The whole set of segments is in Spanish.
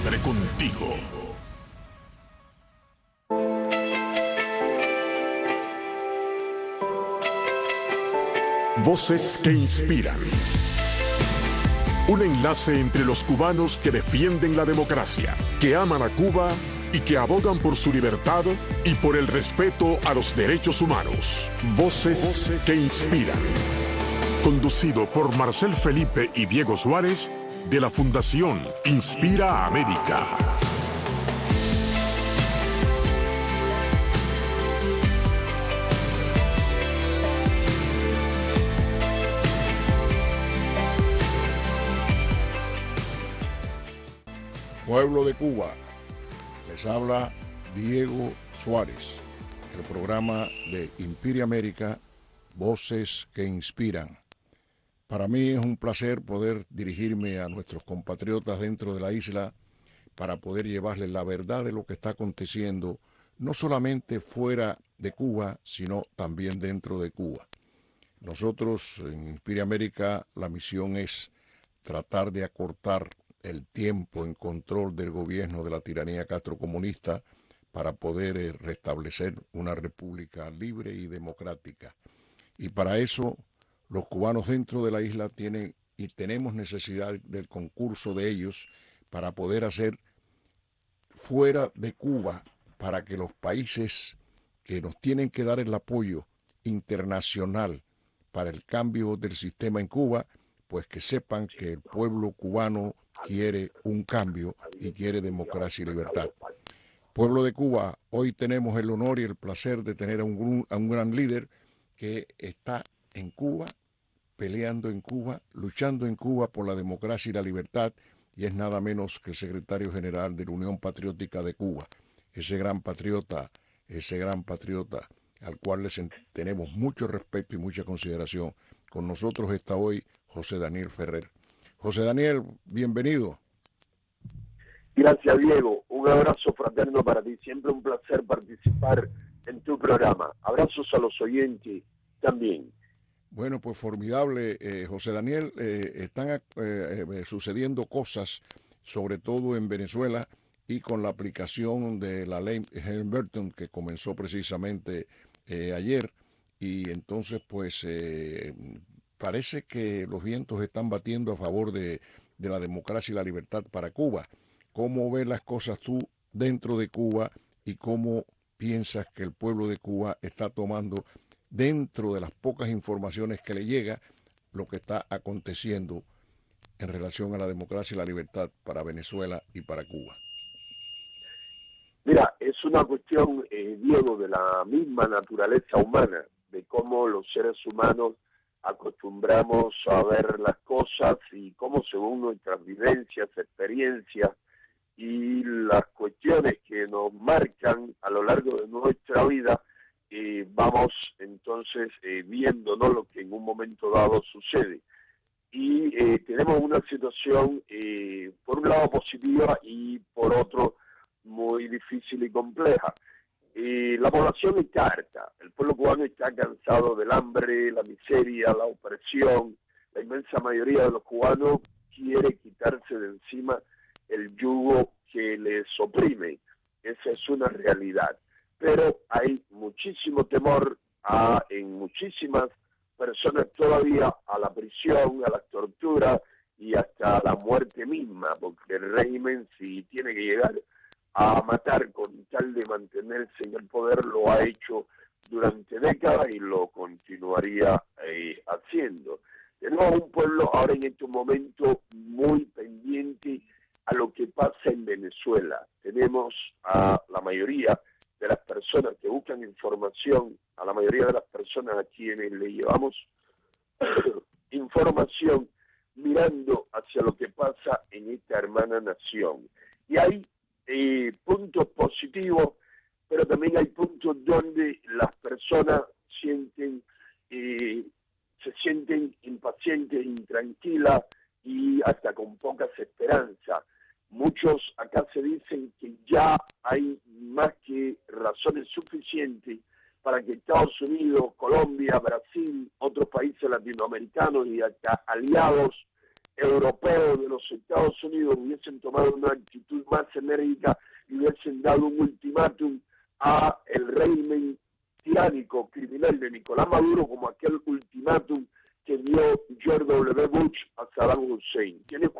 siempre contigo. Voces que inspiran. Un enlace entre los cubanos que defienden la democracia, que aman a Cuba y que abogan por su libertad y por el respeto a los derechos humanos. Voces que inspiran. Conducido por Marcel Felipe y Diego Suárez, de la Fundación Inspira América. Pueblo de Cuba, les habla Diego Suárez, el programa de Inspira América, Voces que Inspiran. Para mí es un placer poder dirigirme a nuestros compatriotas dentro de la isla para poder llevarles la verdad de lo que está aconteciendo, no solamente fuera de Cuba, sino también dentro de Cuba. Nosotros en Inspira América la misión es tratar de acortar el tiempo en control del gobierno de la tiranía castrocomunista para poder restablecer una república libre y democrática. Y para eso los cubanos dentro de la isla tienen y tenemos necesidad del concurso de ellos para poder hacer fuera de Cuba, para que los países que nos tienen que dar el apoyo internacional para el cambio del sistema en Cuba, pues que sepan que el pueblo cubano quiere un cambio y quiere democracia y libertad. Pueblo de Cuba, hoy tenemos el honor y el placer de tener a un gran líder que está en Cuba, peleando en Cuba, luchando en Cuba por la democracia y la libertad, y es nada menos que el secretario general de la Unión Patriótica de Cuba, ese gran patriota al cual les tenemos mucho respeto y mucha consideración. Con nosotros está hoy José Daniel Ferrer. José Daniel, bienvenido. Gracias, Diego. Un abrazo fraterno para ti. Siempre un placer participar en tu programa. Abrazos a los oyentes también. Bueno, pues formidable, José Daniel. Están sucediendo cosas, sobre todo en Venezuela, y con la aplicación de la ley Helms-Burton, que comenzó precisamente ayer. Y entonces, pues, parece que los vientos están batiendo a favor de la democracia y la libertad para Cuba. ¿Cómo ves las cosas tú dentro de Cuba y cómo piensas que el pueblo de Cuba está tomando, dentro de las pocas informaciones que le llega, lo que está aconteciendo en relación a la democracia y la libertad para Venezuela y para Cuba? Mira, es una cuestión, Diego, de la misma naturaleza humana, de cómo los seres humanos acostumbramos a ver las cosas y cómo, según nuestras vivencias, experiencias y las cuestiones que nos marcan a lo largo de nuestra vida, vamos entonces viendo, ¿no?, lo que en un momento dado sucede. Y tenemos una situación, por un lado positiva y por otro muy difícil y compleja. La población está harta, el pueblo cubano está cansado del hambre, la miseria, la opresión. La inmensa mayoría de los cubanos quiere quitarse de encima el yugo que les oprime. Esa es una realidad. Pero hay muchísimo temor en muchísimas personas todavía a la prisión, a la tortura y hasta a la muerte misma, porque el régimen, si tiene que llegar a matar con tal de mantenerse en el poder, lo ha hecho durante décadas y lo continuaría haciendo. Tenemos un pueblo ahora en este momento muy pendiente a lo que pasa en Venezuela. Tenemos a la mayoría de las personas que buscan información, a la mayoría de las personas a quienes le llevamos información, mirando hacia lo que pasa en esta hermana nación. Y hay puntos positivos, pero también hay puntos donde las personas se sienten impacientes, intranquilas y hasta con pocas esperanzas. Muchos acá se dicen que ya hay más que razones suficientes para que Estados Unidos, Colombia, Brasil, otros países latinoamericanos y hasta aliados europeos de los Estados Unidos hubiesen tomado una actitud más enérgica y hubiesen dado un ultimátum a el régimen tiránico, criminal de Nicolás Maduro, como aquel ultimátum que dio George W. Bush a Saddam Hussein. Tiene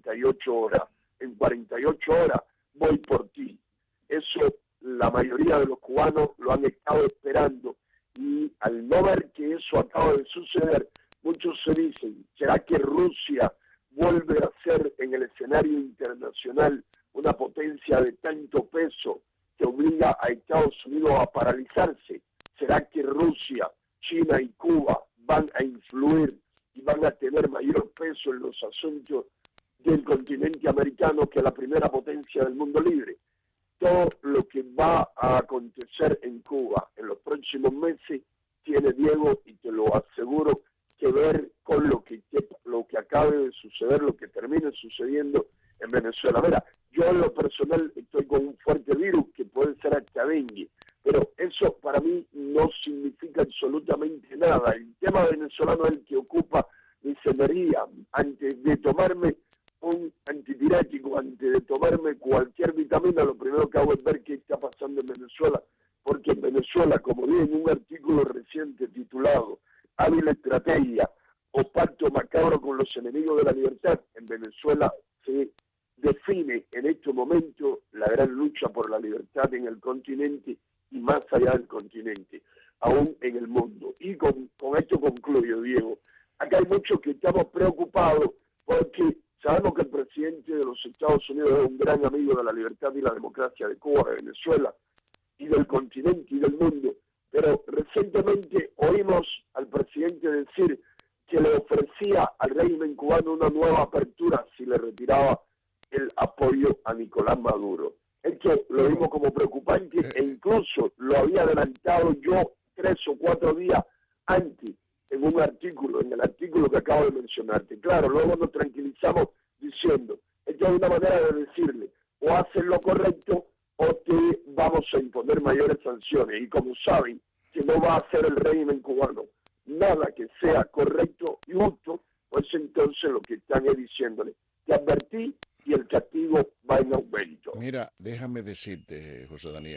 48 horas. En 48 horas voy por ti. Eso la mayoría de los cubanos lo han estado esperando, y al no ver que eso acaba de suceder, muchos se dicen, ¿será que Rusia vuelve a ser en el escenario internacional una potencia de tanto peso que obliga a Estados Unidos a paralizarse? ¿Será que Rusia, China y Cuba van a influir y van a tener mayor peso en los asuntos del continente americano que la primera potencia del mundo libre? Todo lo que va a acontecer en Cuba en los próximos meses tiene, Diego, y te lo aseguro, que ver con lo que acabe de suceder, lo que termine sucediendo en Venezuela. Mira, yo en lo personal estoy con un fuerte virus que puede ser hasta dengue, pero eso para mí no significa absolutamente nada. El tema venezolano es el que ocupa mi energía. Antes de tomarme un antipirético, antes de tomarme cualquier vitamina, lo primero que hago es ver qué está pasando en Venezuela, porque en Venezuela, como vi en un artículo reciente titulado Hábil estrategia o pacto macabro con los enemigos de la libertad, en Venezuela se define en este momento la gran lucha por la libertad en el continente y más allá del continente, aún en el mundo. Y con esto concluyo, Diego. Acá hay muchos que estamos preocupados porque sabemos que el presidente de los Estados Unidos es un gran amigo de la libertad y la democracia de Cuba, de Venezuela y del continente y del mundo, pero recientemente oímos al presidente decir que le ofrecía al régimen cubano una nueva apertura si le retiraba el apoyo a Nicolás Maduro. Esto lo vimos como preocupante e incluso lo había adelantado yo 3 o 4 días antes en un artículo, en el artículo que acabo de mencionarte. Claro, luego nos tranquilizamos diciendo, esto es una manera de decirle, o haces lo correcto o te vamos a imponer mayores sanciones. Y como saben que no va a hacer el régimen cubano nada que sea correcto y justo, pues entonces lo que están es diciéndole, te advertí y el castigo va en aumento. Mira, déjame decirte, José Daniel,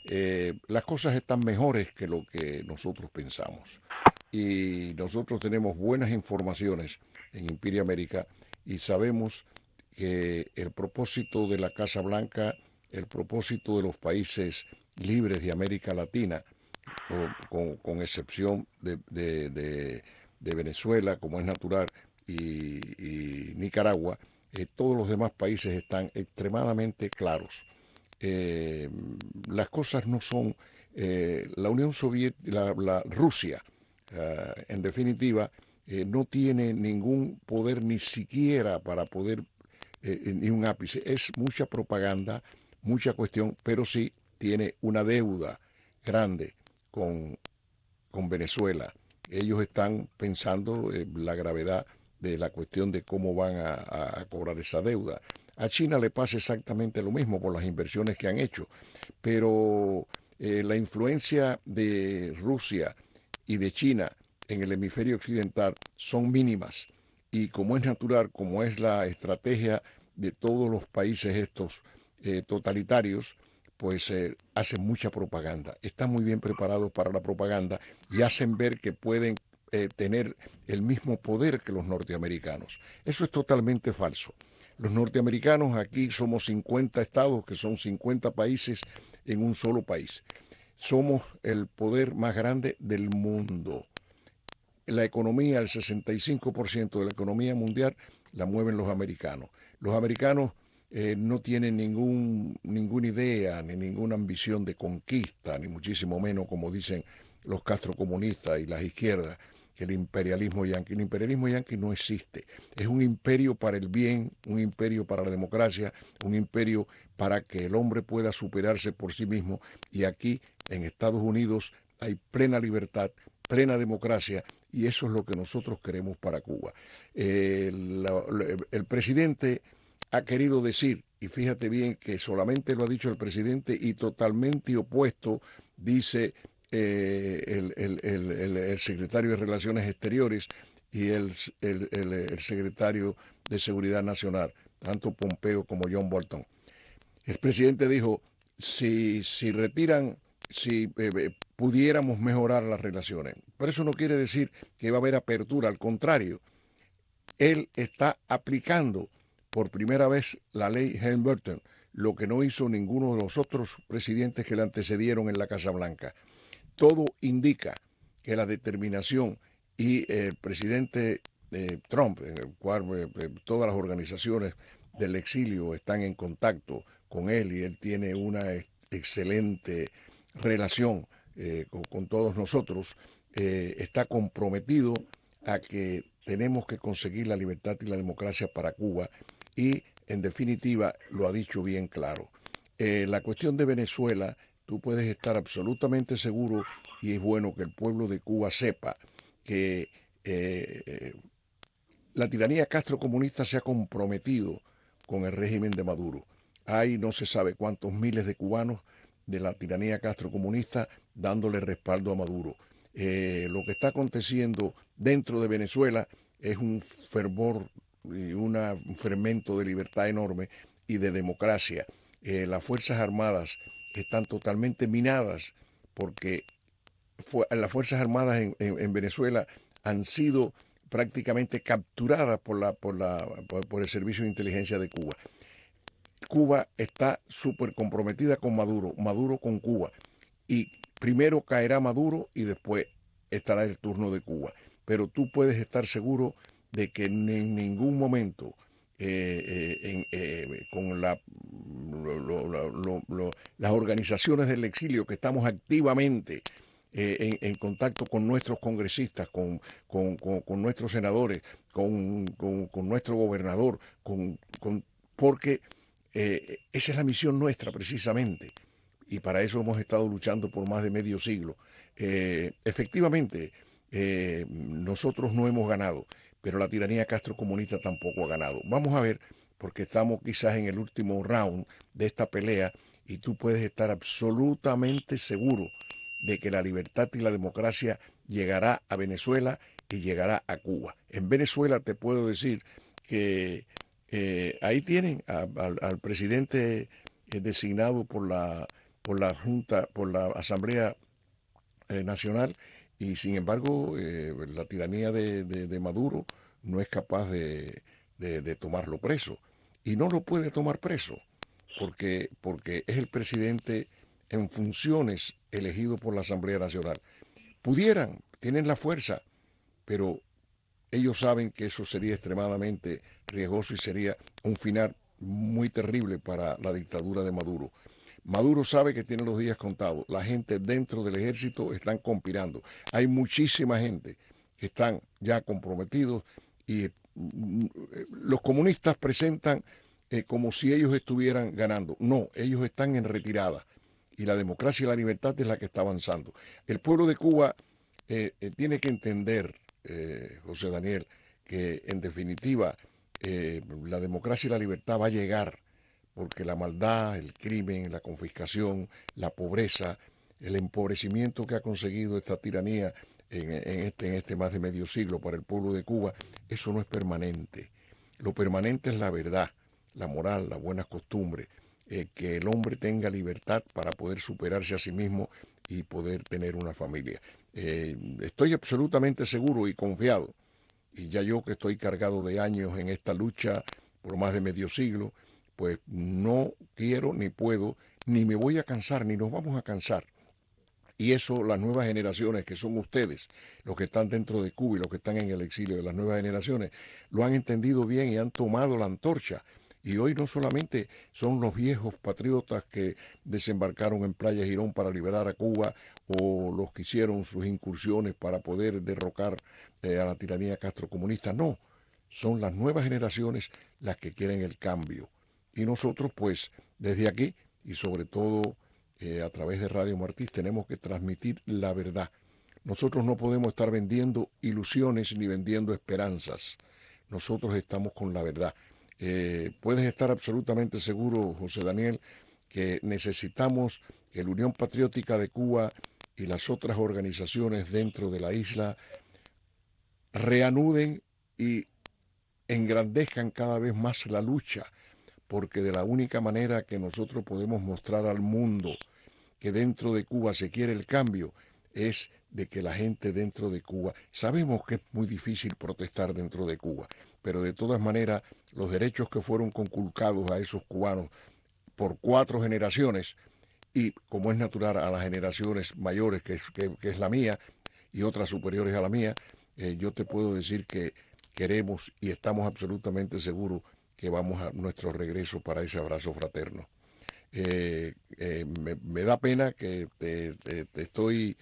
las cosas están mejores que lo que nosotros pensamos. Y nosotros tenemos buenas informaciones en Imperia América y sabemos que el propósito de la Casa Blanca, el propósito de los países libres de América Latina, con excepción de Venezuela, como es natural, y Nicaragua, todos los demás países están extremadamente claros. Las cosas no son... la Unión Soviética, la Rusia, en definitiva, no tiene ningún poder ni siquiera para poder, ni un ápice. Es mucha propaganda, mucha cuestión, pero sí tiene una deuda grande con Venezuela. Ellos están pensando la gravedad de la cuestión de cómo van a cobrar esa deuda. A China le pasa exactamente lo mismo por las inversiones que han hecho, pero la influencia de Rusia y de China en el hemisferio occidental son mínimas, y como es natural, como es la estrategia de todos los países estos totalitarios, pues hacen mucha propaganda, están muy bien preparados para la propaganda y hacen ver que pueden tener el mismo poder que los norteamericanos. Eso es totalmente falso. Los norteamericanos, aquí somos 50 estados, que son 50 países en un solo país. Somos el poder más grande del mundo. La economía, el 65% de la economía mundial la mueven los americanos. Los americanos no tienen ninguna idea ni ninguna ambición de conquista, ni muchísimo menos, como dicen los castrocomunistas y las izquierdas, que el imperialismo yanqui. El imperialismo yanqui no existe. Es un imperio para el bien, un imperio para la democracia, un imperio para que el hombre pueda superarse por sí mismo. Y aquí, en Estados Unidos, hay plena libertad, plena democracia, y eso es lo que nosotros queremos para Cuba. El presidente ha querido decir, y fíjate bien que solamente lo ha dicho el presidente y totalmente opuesto, dice el secretario de Relaciones Exteriores y el secretario de Seguridad Nacional, tanto Pompeo como John Bolton. El presidente dijo, si retiran, si pudiéramos mejorar las relaciones. Pero eso no quiere decir que va a haber apertura, al contrario. Él está aplicando por primera vez la ley Helms-Burton, lo que no hizo ninguno de los otros presidentes que le antecedieron en la Casa Blanca. Todo indica que la determinación y el presidente Trump, en el cual todas las organizaciones del exilio están en contacto con él y él tiene una excelente relación con todos nosotros, está comprometido a que tenemos que conseguir la libertad y la democracia para Cuba y, en definitiva, lo ha dicho bien claro. La cuestión de Venezuela, tú puedes estar absolutamente seguro, y es bueno que el pueblo de Cuba sepa que la tiranía castrocomunista se ha comprometido con el régimen de Maduro. Hay no se sabe cuántos miles de cubanos de la tiranía castrocomunista dándole respaldo a Maduro. Lo que está aconteciendo dentro de Venezuela es un fervor y un fermento de libertad enorme y de democracia. Las Fuerzas Armadas están totalmente minadas porque las Fuerzas Armadas en Venezuela han sido prácticamente capturadas por el Servicio de Inteligencia de Cuba. Cuba está súper comprometida con Maduro, Maduro con Cuba. Y primero caerá Maduro y después estará el turno de Cuba. Pero tú puedes estar seguro de que en ningún momento con las organizaciones del exilio que estamos activamente en contacto con nuestros congresistas, con nuestros senadores, con nuestro gobernador, porque esa es la misión nuestra precisamente. Y para eso hemos estado luchando por más de medio siglo. Efectivamente, nosotros no hemos ganado, pero la tiranía castrocomunista tampoco ha ganado. Vamos a ver, porque estamos quizás en el último round de esta pelea y tú puedes estar absolutamente seguro de que la libertad y la democracia llegará a Venezuela y llegará a Cuba. En Venezuela te puedo decir que ahí tienen al presidente designado por la Junta, por la Asamblea Nacional, y sin embargo la tiranía de Maduro no es capaz de tomarlo preso. Y no lo puede tomar preso porque es el presidente en funciones elegido por la Asamblea Nacional. Tienen la fuerza, pero ellos saben que eso sería extremadamente riesgoso y sería un final muy terrible para la dictadura de Maduro. Maduro sabe que tiene los días contados. La gente dentro del ejército están conspirando. Hay muchísima gente que están ya comprometidos y los comunistas presentan como si ellos estuvieran ganando. No, ellos están en retirada y la democracia y la libertad es la que está avanzando. El pueblo de Cuba tiene que entender, José Daniel, que en definitiva la democracia y la libertad va a llegar porque la maldad, el crimen, la confiscación, la pobreza, el empobrecimiento que ha conseguido esta tiranía en este más de medio siglo para el pueblo de Cuba, eso no es permanente. Lo permanente es la verdad, la moral, las buenas costumbres, que el hombre tenga libertad para poder superarse a sí mismo y poder tener una familia. Estoy absolutamente seguro y confiado, y ya yo que estoy cargado de años en esta lucha por más de medio siglo, pues no quiero, ni puedo, ni me voy a cansar, ni nos vamos a cansar. Y eso las nuevas generaciones, que son ustedes, los que están dentro de Cuba y los que están en el exilio de las nuevas generaciones, lo han entendido bien y han tomado la antorcha. Y hoy no solamente son los viejos patriotas que desembarcaron en Playa Girón para liberar a Cuba o los que hicieron sus incursiones para poder derrocar a la tiranía castrocomunista, no, son las nuevas generaciones las que quieren el cambio. Y nosotros, pues, desde aquí, y sobre todo a través de Radio Martí, tenemos que transmitir la verdad. Nosotros no podemos estar vendiendo ilusiones ni vendiendo esperanzas. Nosotros estamos con la verdad. Puedes estar absolutamente seguro, José Daniel, que necesitamos que la Unión Patriótica de Cuba y las otras organizaciones dentro de la isla reanuden y engrandezcan cada vez más la lucha, porque de la única manera que nosotros podemos mostrar al mundo que dentro de Cuba se quiere el cambio es de que la gente dentro de Cuba, sabemos que es muy difícil protestar dentro de Cuba, pero de todas maneras los derechos que fueron conculcados a esos cubanos por 4 generaciones, y como es natural a las generaciones mayores, que es la mía, y otras superiores a la mía, yo te puedo decir que queremos y estamos absolutamente seguros que vamos a nuestro regreso para ese abrazo fraterno. Me da pena que te estoy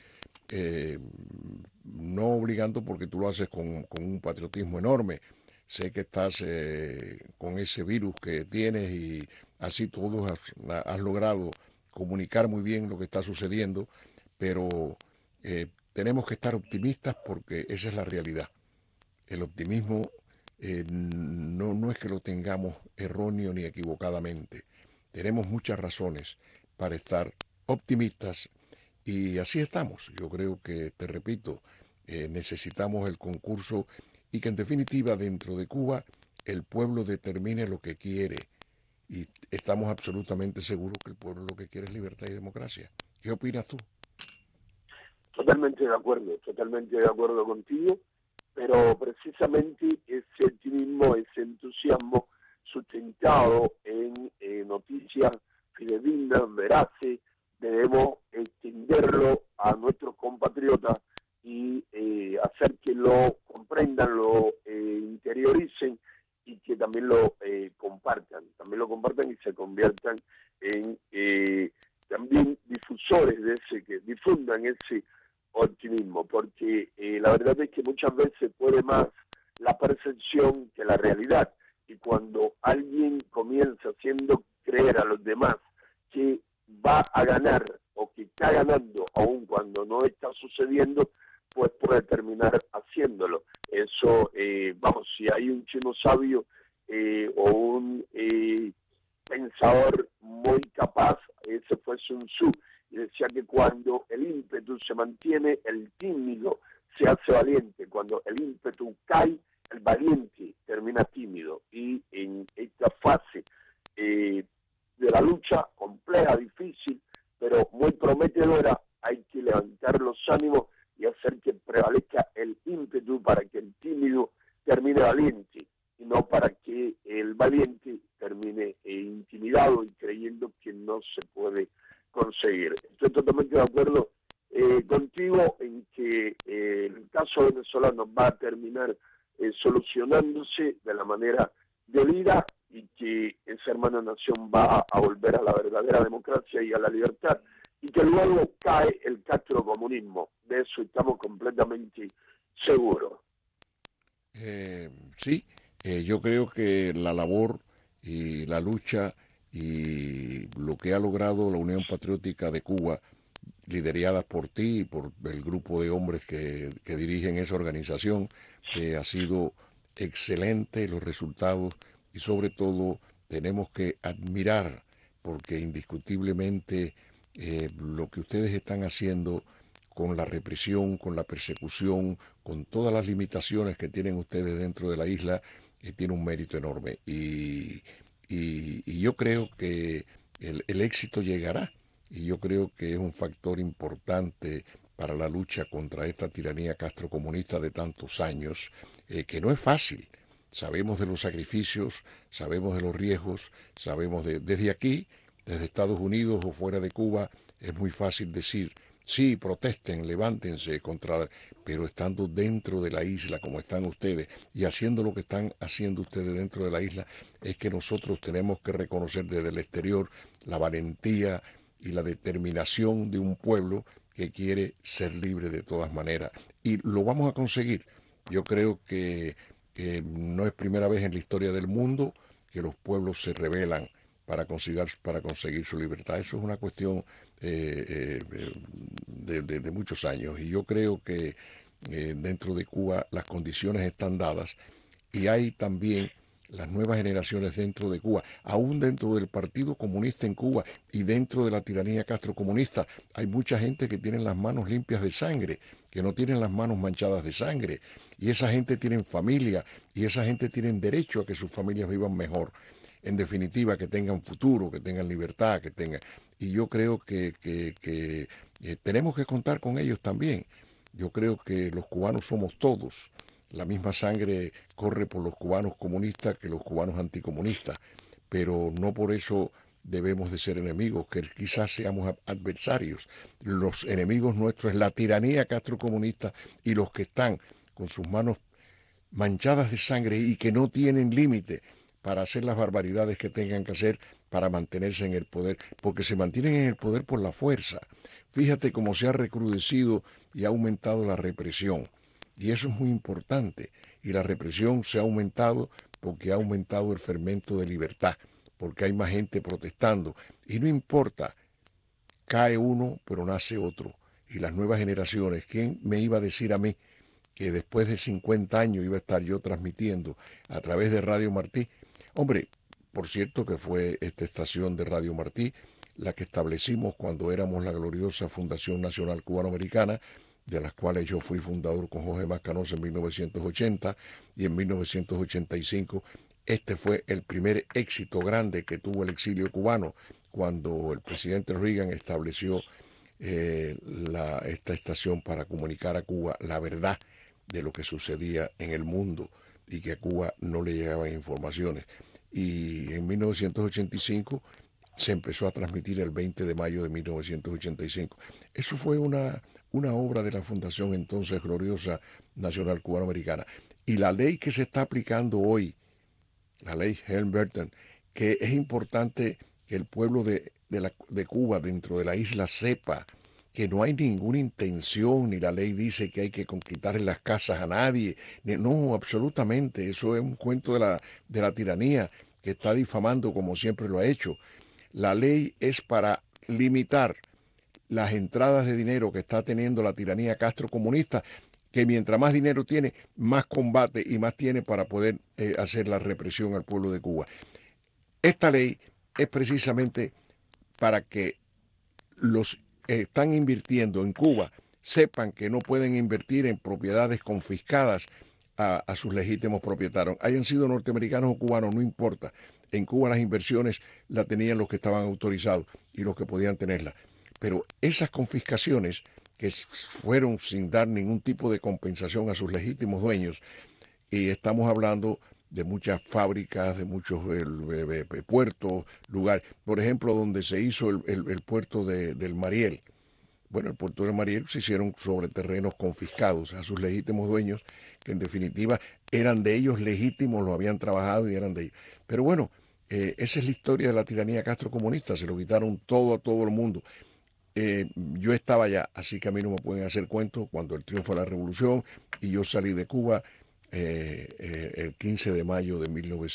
no obligando, porque tú lo haces con un patriotismo enorme. Sé que estás con ese virus que tienes y así todos has logrado comunicar muy bien lo que está sucediendo, pero tenemos que estar optimistas porque esa es la realidad. El optimismo no es que lo tengamos erróneo ni equivocadamente. Tenemos muchas razones para estar optimistas y así estamos. Yo creo que, te repito, necesitamos el concurso y que en definitiva dentro de Cuba el pueblo determine lo que quiere. Y estamos absolutamente seguros que el pueblo lo que quiere es libertad y democracia. ¿Qué opinas tú? Totalmente de acuerdo contigo, pero precisamente ese optimismo, ese entusiasmo sustentado en noticias fidedignas, veraces, debemos extenderlo a nuestros compatriotas y hacer que lo comprendan, lo interioricen y que también lo compartan y se conviertan en también difusores de ese, que difundan ese optimismo, porque la verdad es que muchas veces puede más la percepción que la realidad, y cuando alguien comienza haciendo creer a los demás que va a ganar o que está ganando aun cuando no está sucediendo, pues puede terminar haciéndolo. Eso, si hay un chino sabio o un pensador muy capaz, ese fue Sun Tzu, y decía que cuando el ímpetu se mantiene, el tímido se hace valiente. Cuando el ímpetu cae, el valiente termina tímido. Y en esta fase de la lucha compleja, difícil, pero muy prometedora, hay que levantar los ánimos y hacer que prevalezca el ímpetu para que el tímido termine valiente, y no para que el valiente termine intimidado y creyendo que no se puede conseguir. Estoy totalmente de acuerdo contigo en que el caso venezolano va a terminar solucionándose de la manera debida y que esa hermana nación va a volver a la verdadera democracia y a la libertad, y que luego cae el castrocomunismo. De eso estamos completamente seguros. Sí, yo creo que la labor y la lucha y lo que ha logrado la Unión Patriótica de Cuba, liderada por ti y por el grupo de hombres que dirigen esa organización, que ha sido excelente los resultados, y sobre todo tenemos que admirar, porque indiscutiblemente lo que ustedes están haciendo con la represión, con la persecución, con todas las limitaciones que tienen ustedes dentro de la isla, tiene un mérito enorme. Y yo creo que el éxito llegará, y yo creo que es un factor importante para la lucha contra esta tiranía castrocomunista de tantos años, que no es fácil. Sabemos de los sacrificios, sabemos de los riesgos, sabemos desde aquí, desde Estados Unidos o fuera de Cuba, es muy fácil decir, sí, protesten, levántense pero estando dentro de la isla como están ustedes y haciendo lo que están haciendo ustedes dentro de la isla, es que nosotros tenemos que reconocer desde el exterior la valentía y la determinación de un pueblo que quiere ser libre de todas maneras. Y lo vamos a conseguir. Yo creo que no es primera vez en la historia del mundo que los pueblos se rebelan para conseguir su libertad. Eso es una cuestión de muchos años, y yo creo que dentro de Cuba las condiciones están dadas, y hay también las nuevas generaciones dentro de Cuba, aún dentro del Partido Comunista en Cuba y dentro de la tiranía castrocomunista, hay mucha gente que tiene las manos limpias de sangre, que no tienen las manos manchadas de sangre, y esa gente tiene familia, y esa gente tiene derecho a que sus familias vivan mejor. En definitiva, que tengan futuro, que tengan libertad, que tengan... Y yo creo que tenemos que contar con ellos también. Yo creo que los cubanos somos todos. La misma sangre corre por los cubanos comunistas que los cubanos anticomunistas, pero no por eso debemos de ser enemigos, que quizás seamos adversarios. Los enemigos nuestros es la tiranía castrocomunista y los que están con sus manos manchadas de sangre y que no tienen límite para hacer las barbaridades que tengan que hacer para mantenerse en el poder, porque se mantienen en el poder por la fuerza. Fíjate cómo se ha recrudecido y ha aumentado la represión. Y eso es muy importante. Y la represión se ha aumentado porque ha aumentado el fermento de libertad, porque hay más gente protestando. Y no importa, cae uno, pero nace otro. Y las nuevas generaciones, ¿quién me iba a decir a mí que después de 50 años iba a estar yo transmitiendo a través de Radio Martí? Hombre, por cierto que fue esta estación de Radio Martí la que establecimos cuando éramos la gloriosa Fundación Nacional Cubanoamericana, de las cuales yo fui fundador con Jorge Mascanosa en 1980 y en 1985. Este fue el primer éxito grande que tuvo el exilio cubano cuando el presidente Reagan estableció esta estación para comunicar a Cuba la verdad de lo que sucedía en el mundo y que a Cuba no le llegaban informaciones. Y en 1985 se empezó a transmitir el 20 de mayo de 1985. Eso fue una obra de la Fundación entonces gloriosa Nacional Cubanoamericana. Y la ley que se está aplicando hoy, la ley Helm-Burton, que es importante que el pueblo de Cuba dentro de la isla sepa que no hay ninguna intención, ni la ley dice que hay que conquistarle las casas a nadie. No, absolutamente, eso es un cuento de la tiranía que está difamando como siempre lo ha hecho. La ley es para limitar las entradas de dinero que está teniendo la tiranía castrocomunista, que mientras más dinero tiene, más combate y más tiene para poder hacer la represión al pueblo de Cuba. Esta ley es precisamente para que los están invirtiendo en Cuba sepan que no pueden invertir en propiedades confiscadas a sus legítimos propietarios. Hayan sido norteamericanos o cubanos, no importa. En Cuba las inversiones las tenían los que estaban autorizados y los que podían tenerlas. Pero esas confiscaciones que fueron sin dar ningún tipo de compensación a sus legítimos dueños, y estamos hablando de muchas fábricas, de muchos puertos, lugares. Por ejemplo, donde se hizo el puerto del Mariel. Bueno, el puerto del Mariel se hicieron sobre terrenos confiscados a sus legítimos dueños, que en definitiva eran de ellos legítimos, lo habían trabajado y eran de ellos. Pero bueno, esa es la historia de la tiranía castrocomunista, se lo quitaron todo a todo el mundo. Yo estaba allá, así que a mí no me pueden hacer cuentos cuando el triunfo de la revolución y yo salí de Cuba el 15 de mayo de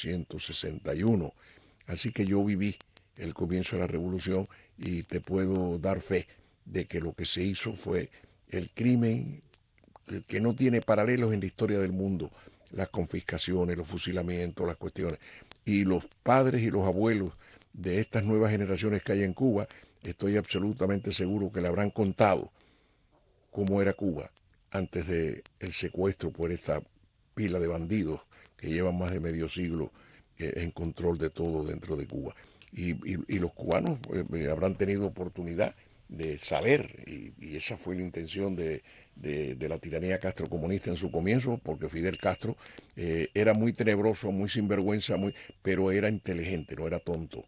1961. Así que yo viví el comienzo de la revolución y te puedo dar fe de que lo que se hizo fue el crimen que no tiene paralelos en la historia del mundo, las confiscaciones, los fusilamientos, las cuestiones. Y los padres y los abuelos de estas nuevas generaciones que hay en Cuba, estoy absolutamente seguro que le habrán contado cómo era Cuba antes del secuestro por esta pila de bandidos que llevan más de medio siglo en control de todo dentro de Cuba. Y los cubanos habrán tenido oportunidad de saber, y esa fue la intención de la tiranía castrocomunista en su comienzo, porque Fidel Castro era muy tenebroso, muy sinvergüenza, pero era inteligente, no era tonto.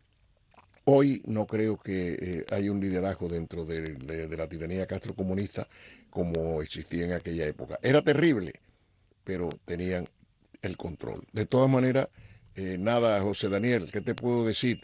Hoy no creo que haya un liderazgo dentro de la tiranía castrocomunista como existía en aquella época. Era terrible, pero tenían el control. De todas maneras, nada, José Daniel, ¿qué te puedo decir?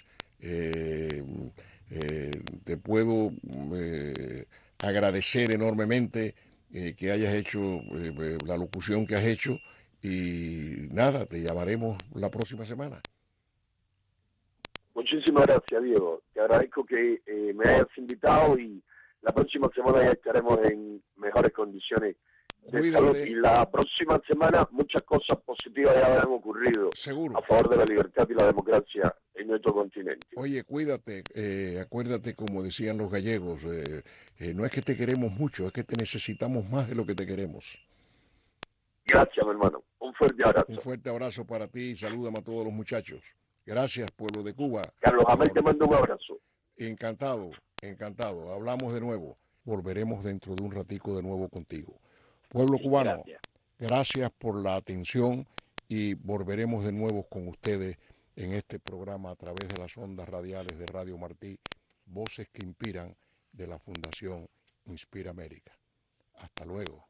Te puedo agradecer enormemente que hayas hecho la locución que has hecho y nada, te llamaremos la próxima semana. Muchísimas gracias, Diego. Te agradezco que me hayas invitado y la próxima semana ya estaremos en mejores condiciones de salud. Y la próxima semana muchas cosas positivas ya habrán ocurrido. Seguro. A favor de la libertad y la democracia en nuestro continente. Oye, cuídate, acuérdate como decían los gallegos, no es que te queremos mucho, es que te necesitamos más de lo que te queremos. Gracias, mi hermano. Un fuerte abrazo. Un fuerte abrazo para ti y salúdame a todos los muchachos. Gracias, pueblo de Cuba. Carlos Amel te mando un abrazo. Encantado, encantado. Hablamos de nuevo. Volveremos dentro de un ratico de nuevo contigo. Pueblo cubano, gracias por la atención y volveremos de nuevo con ustedes en este programa a través de las ondas radiales de Radio Martí, Voces que Inspiran, de la Fundación Inspira América. Hasta luego.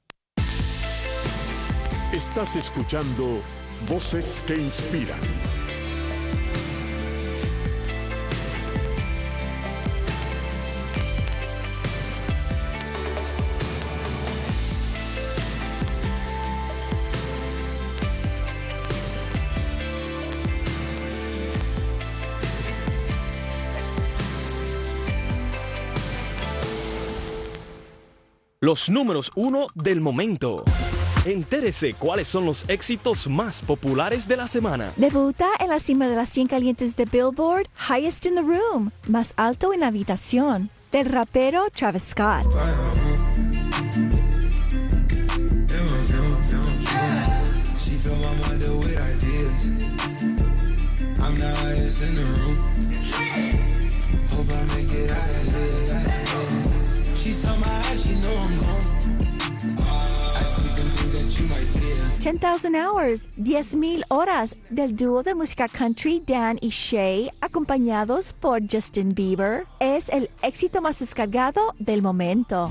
Estás escuchando Voces que Inspiran. Los números 1 del momento. Entérese cuáles son los éxitos más populares de la semana. Debuta en la cima de las 100 calientes de Billboard, Highest in the Room, más alto en la habitación, del rapero Travis Scott. Ten 10,000 Hours, 10,000 horas del dúo de música country Dan y Shay, acompañados por Justin Bieber, es el éxito más descargado del momento.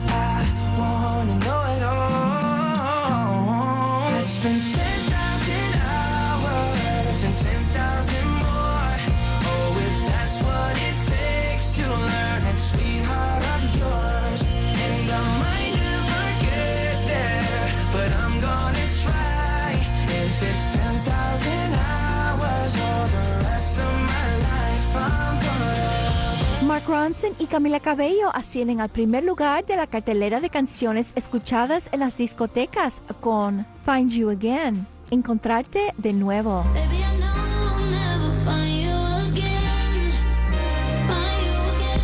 Mark Ronson y Camila Cabello ascienden al primer lugar de la cartelera de canciones escuchadas en las discotecas con Find You Again, Encontrarte de nuevo. Baby, I know I'll never find you again. Find you again.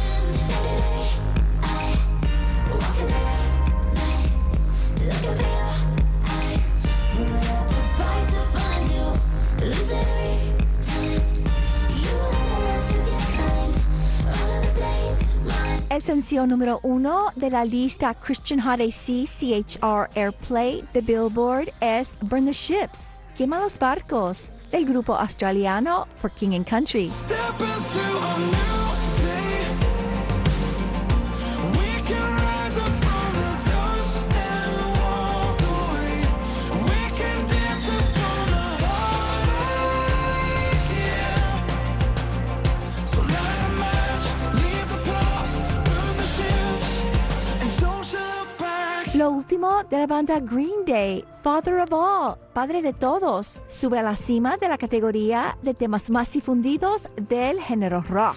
I walk in the night, looking for your eyes. Moving up a fight to find you. Lose every time. You wanna let you get kind. All of the blame's mine. El sencillo número 1 de la lista Christian Hot AC CHR Airplay de Billboard es Burn the Ships, Quema los barcos, del grupo australiano For King and Country. Step into a new day. We can rise up from the dust and walk away. We can dance upon the heartache, yeah. So light a match, leave the past, burn the ships, and don't you look back. Lo último de la banda Green Day, Father of All, Padre de Todos, sube a la cima de la categoría de temas más difundidos del género rock.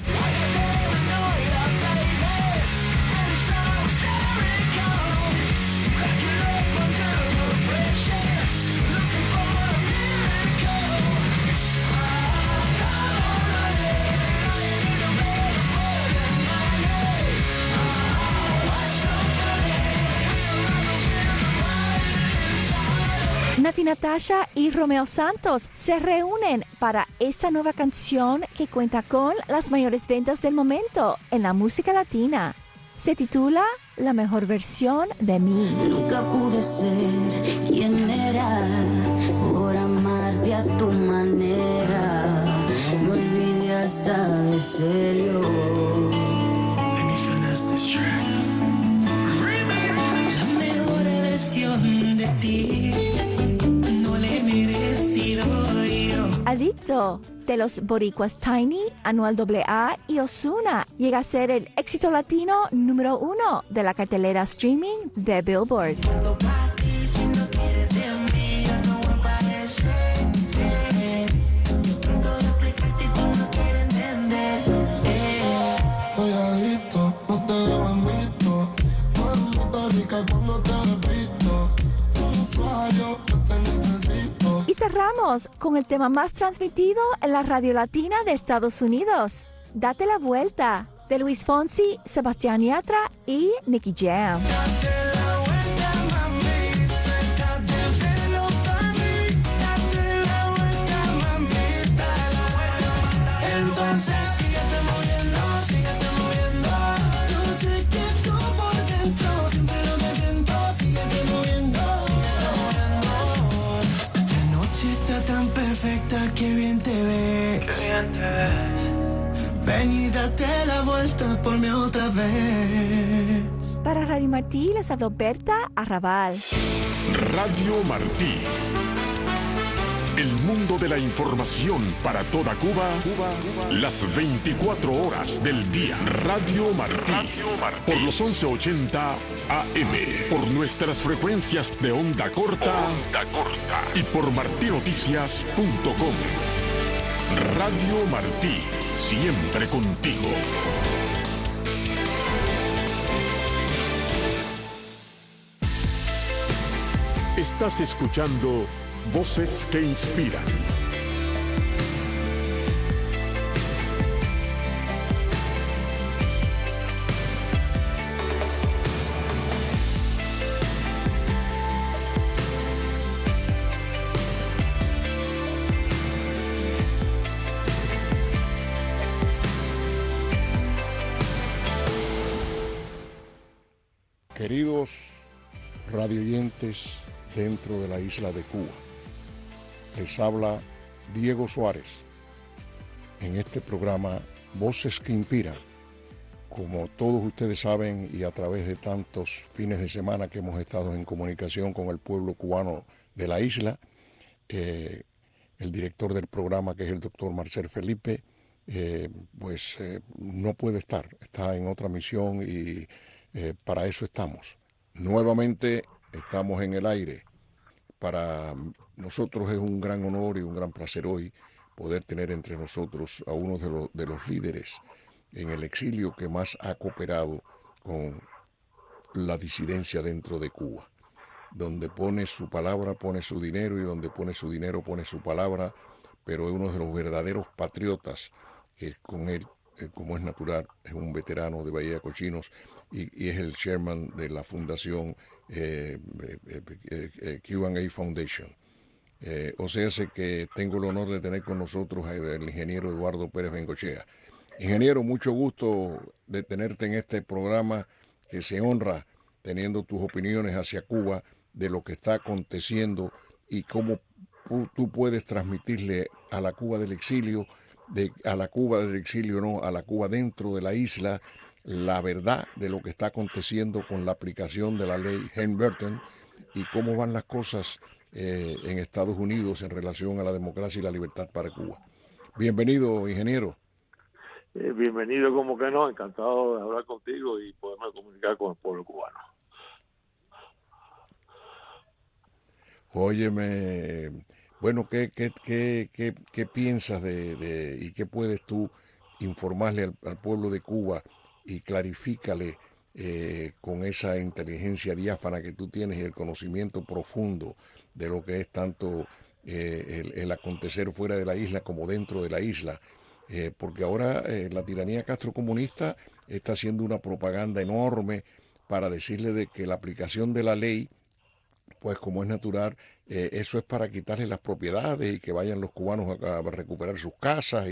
Nati Natasha y Romeo Santos se reúnen para esta nueva canción que cuenta con las mayores ventas del momento en la música latina. Se titula La mejor versión de mí. Nunca pude ser quien era por amarte a tu manera. Me olvidé hasta de serio. Let me finesse this track. La mejor versión de ti no le he merecido yo. Adicto, de los boricuas Tiny, Anuel AA y Ozuna, llega a ser el éxito latino número 1 de la cartelera streaming de Billboard. Todo pa' ti, si no quieres de mí, yo no voy a parecerte. Yo trato de explicarte y tú no quieres entender. Estoy adicto, no te dejo en visto. Por Puerto Rica cuando te repito. Comenzamos con el tema más transmitido en la radio latina de Estados Unidos. Date la vuelta, de Luis Fonsi, Sebastián Yatra y Nicky Jam. Entonces síguete moviendo. Yo sé que tú por dentro sientes lo que siento. Síguete moviendo. La noche está tan perfecta, que bien te ves. Ven y date la vuelta por mí otra vez. Para Radio Martí les habló Berta Arrabal. Radio Martí. El mundo de la información para toda Cuba, las 24 horas del día. Radio Martí. Por los 1180 AM. Por nuestras frecuencias de onda corta. Y por martinoticias.com. Radio Martí. Siempre contigo. Estás escuchando Voces que Inspiran. Queridos radioyentes dentro de la isla de Cuba, les habla Diego Suárez en este programa Voces que Inspiran. Como todos ustedes saben, y a través de tantos fines de semana que hemos estado en comunicación con el pueblo cubano de la isla, el director del programa, que es el doctor Marcel Felipe, no puede estar, está en otra misión y para eso estamos. Nuevamente estamos en el aire. Para nosotros es un gran honor y un gran placer hoy poder tener entre nosotros a uno de los líderes en el exilio que más ha cooperado con la disidencia dentro de Cuba. Donde pone su palabra, pone su dinero, y donde pone su dinero, pone su palabra, pero es uno de los verdaderos patriotas, que con él, como es natural, es un veterano de Bahía de Cochinos y es el chairman de la fundación Q&A Foundation. O sea, sé que tengo el honor de tener con nosotros al ingeniero Eduardo Pérez Bengochea. Ingeniero, mucho gusto de tenerte en este programa que se honra teniendo tus opiniones hacia Cuba de lo que está aconteciendo y cómo tú puedes transmitirle a la Cuba del exilio, a la Cuba dentro de la isla, la verdad de lo que está aconteciendo con la aplicación de la ley Helms-Burton y cómo van las cosas en Estados Unidos en relación a la democracia y la libertad para Cuba. Bienvenido, ingeniero. Bienvenido, como que no, encantado de hablar contigo y poderme comunicar con el pueblo cubano. Óyeme, bueno, ¿qué piensas y qué puedes tú informarle al pueblo de Cuba y clarifícale con esa inteligencia diáfana que tú tienes y el conocimiento profundo de lo que es tanto el acontecer fuera de la isla como dentro de la isla? Porque ahora la tiranía castrocomunista está haciendo una propaganda enorme para decirle de que la aplicación de la ley, pues como es natural, eso es para quitarle las propiedades y que vayan los cubanos a recuperar sus casas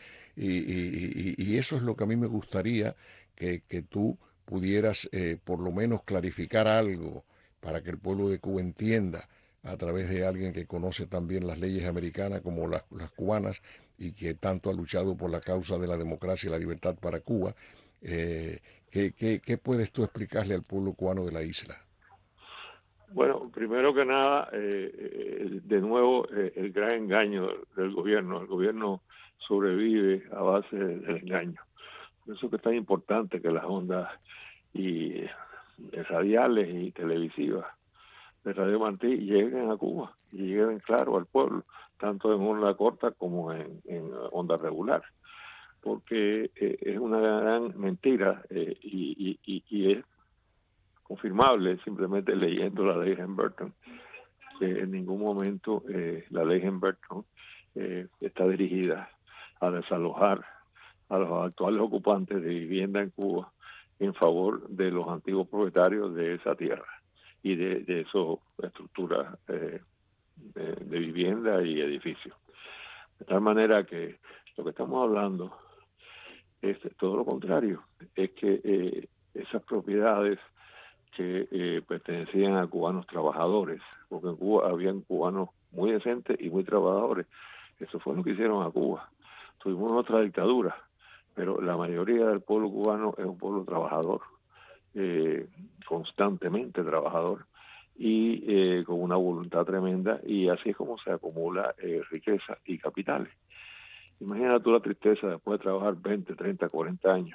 y eso es lo que a mí me gustaría que tú pudieras por lo menos clarificar algo para que el pueblo de Cuba entienda a través de alguien que conoce también las leyes americanas como las cubanas y que tanto ha luchado por la causa de la democracia y la libertad para Cuba. ¿Qué puedes tú explicarle al pueblo cubano de la isla? Bueno, primero que nada, de nuevo, el gran engaño del gobierno. El gobierno sobrevive a base del engaño. Por eso que es tan importante que las ondas y radiales y televisivas de Radio Martí lleguen a Cuba y lleguen claro al pueblo, tanto en onda corta como en onda regular, porque es una gran mentira y es confirmable simplemente leyendo la ley Helms-Burton, en ningún momento la ley Humberto está dirigida a desalojar a los actuales ocupantes de vivienda en Cuba en favor de los antiguos propietarios de esa tierra y de esas estructuras de vivienda y edificios. De tal manera que lo que estamos hablando es todo lo contrario, es que esas propiedades que pertenecían a cubanos trabajadores, porque en Cuba habían cubanos muy decentes y muy trabajadores, eso fue lo que hicieron a Cuba. Tuvimos otra dictadura, pero la mayoría del pueblo cubano es un pueblo trabajador, constantemente trabajador, y con una voluntad tremenda, y así es como se acumula riqueza y capitales. Imagina tú la tristeza después de trabajar 20, 30, 40 años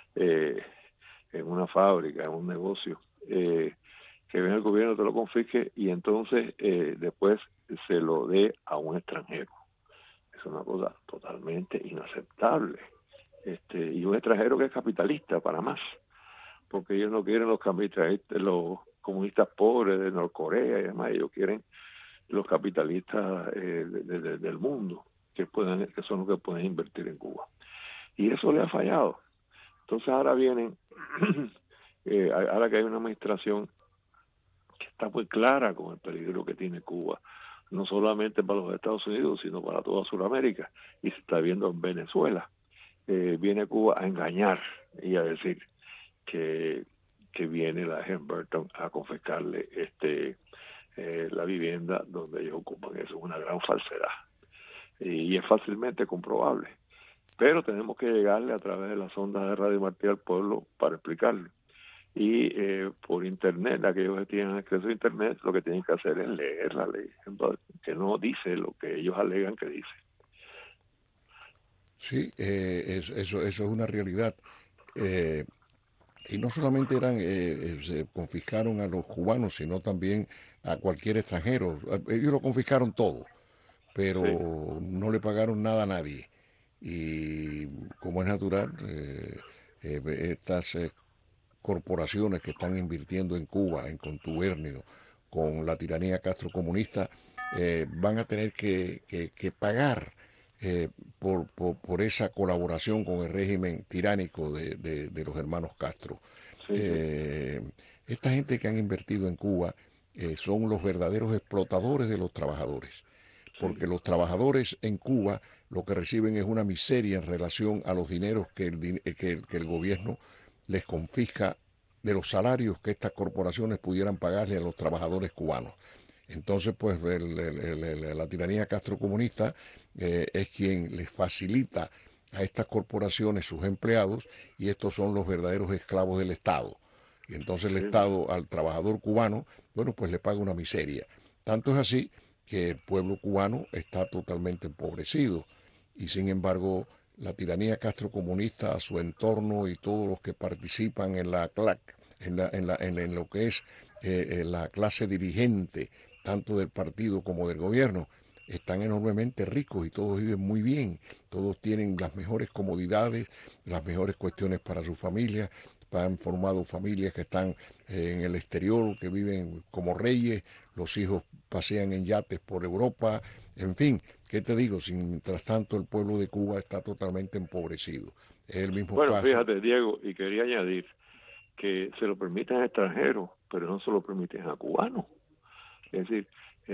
en una fábrica, en un negocio, que venga el gobierno, te lo confisque y entonces después se lo dé a un extranjero. Es una cosa totalmente inaceptable. Y un extranjero que es capitalista para más, porque ellos no quieren los capitalistas, los comunistas pobres de Norcorea y demás, ellos quieren los capitalistas del mundo que son los que pueden invertir en Cuba. Y eso le ha fallado. Entonces ahora vienen, ahora que hay una administración que está muy clara con el peligro que tiene Cuba, no solamente para los Estados Unidos, sino para toda Sudamérica, y se está viendo en Venezuela. Viene Cuba a engañar y a decir que viene la Humberto a confiscarle la vivienda donde ellos ocupan. Eso es una gran falsedad y es fácilmente comprobable, pero tenemos que llegarle a través de las ondas de Radio Martí al pueblo para explicarlo. Y por internet, aquellos que tienen acceso a internet, lo que tienen que hacer es leer la ley, que no dice lo que ellos alegan que dice. Sí, eso es una realidad. Y no solamente se confiscaron a los cubanos, sino también a cualquier extranjero. Ellos lo confiscaron todo, pero Sí. no le pagaron nada a nadie. Y como es natural, estas corporaciones que están invirtiendo en Cuba, en contubernio con la tiranía castrocomunista, van a tener que pagar por esa colaboración con el régimen tiránico de los hermanos Castro. Sí, Esta gente que han invertido en Cuba son los verdaderos explotadores de los trabajadores, porque los trabajadores en Cuba lo que reciben es una miseria en relación a los dineros que el gobierno les confisca de los salarios que estas corporaciones pudieran pagarle a los trabajadores cubanos. Entonces, pues la tiranía castrocomunista es quien les facilita a estas corporaciones sus empleados, y estos son los verdaderos esclavos del Estado. Y entonces el Estado al trabajador cubano, bueno, pues le paga una miseria. Tanto es así que el pueblo cubano está totalmente empobrecido, y sin embargo la tiranía castrocomunista, a su entorno y todos los que participan en lo que es la clase dirigente, tanto del partido como del gobierno, están enormemente ricos y todos viven muy bien, todos tienen las mejores comodidades, las mejores cuestiones para sus familias, han formado familias que están en el exterior, que viven como reyes, los hijos pasean en yates por Europa, en fin, ¿qué te digo? Mientras tanto el pueblo de Cuba está totalmente empobrecido. Es el mismo bueno, caso. fíjate, Diego, y quería añadir que se lo permiten a extranjeros, pero no se lo permiten a cubanos. Es decir,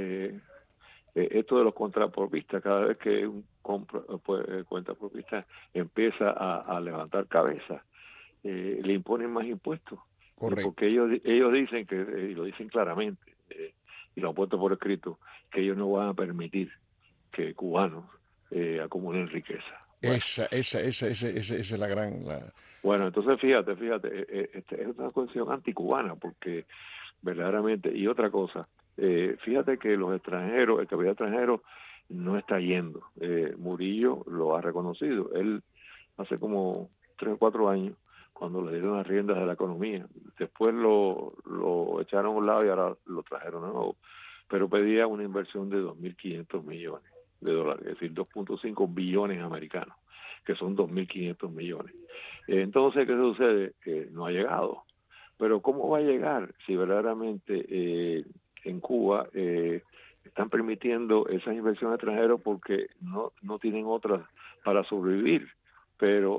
esto de los contrapropistas, cada vez que un cuentapropista empieza a levantar cabeza, le imponen más impuestos. Correcto. Porque ellos dicen que, y lo dicen claramente, y lo han puesto por escrito, que ellos no van a permitir que cubanos acumulen riqueza. Bueno. Esa es la gran... Bueno, entonces fíjate, es una cuestión anticubana, porque verdaderamente, y otra cosa, fíjate que los extranjeros, el capital extranjero no está yendo. Murillo lo ha reconocido. Él hace como 3 o 4 años, cuando le dieron las riendas de la economía, después lo echaron a un lado y ahora lo trajeron de nuevo, pero pedía una inversión de 2.500 millones de dólares, es decir, 2.5 billones americanos, que son 2.500 millones. Entonces, ¿qué sucede? Que no ha llegado. Pero ¿cómo va a llegar si verdaderamente en Cuba están permitiendo esas inversiones extranjeras porque no tienen otras para sobrevivir. Pero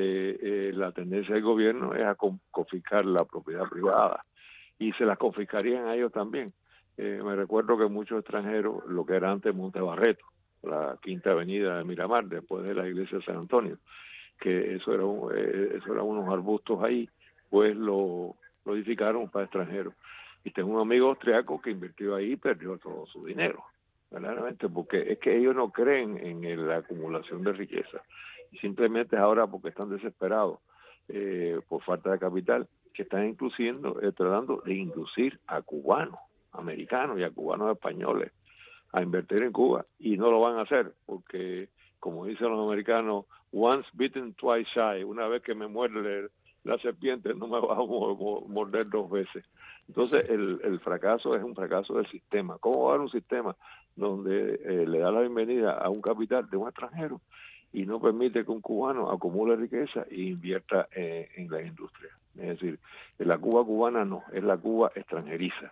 la tendencia del gobierno es a confiscar la propiedad privada y se las confiscarían a ellos también. Me recuerdo que muchos extranjeros, lo que era antes Monte Barreto, la Quinta Avenida de Miramar, después de la iglesia de San Antonio, que eso eran unos arbustos ahí, pues lo edificaron para extranjeros. Y tengo un amigo austriaco que invirtió ahí y perdió todo su dinero, verdaderamente, porque es que ellos no creen en la acumulación de riqueza. Y simplemente ahora, porque están desesperados por falta de capital, que están tratando de inducir a cubanos, americanos y a cubanos españoles a invertir en Cuba, y no lo van a hacer, porque, como dicen los americanos, once bitten, twice shy, una vez que me muerde la serpiente, no me va a morder 2 veces. Entonces, el fracaso es un fracaso del sistema. ¿Cómo va a haber un sistema donde le da la bienvenida a un capital de un extranjero y no permite que un cubano acumule riqueza e invierta en la industria? Es decir, la Cuba cubana no, es la Cuba extranjeriza.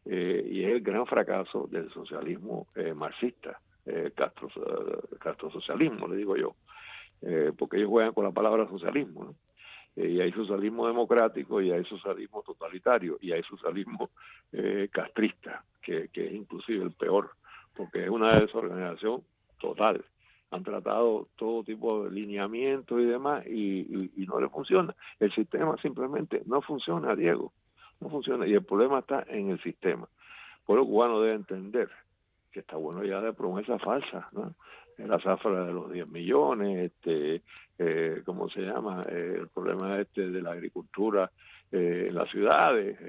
Y es el gran fracaso del socialismo marxista, castrosocialismo, le digo yo, porque ellos juegan con la palabra socialismo, ¿no? Y hay socialismo democrático, y hay socialismo totalitario, y hay socialismo castrista, que es inclusive el peor, porque es una desorganización total. Han tratado todo tipo de lineamientos y demás, y no le funciona. El sistema simplemente no funciona, Diego. No funciona, y el problema está en el sistema. El pueblo cubano debe entender que está bueno ya de promesas falsas, ¿no? La zafra de los 10 millones, ¿cómo se llama? El problema de la agricultura en las ciudades,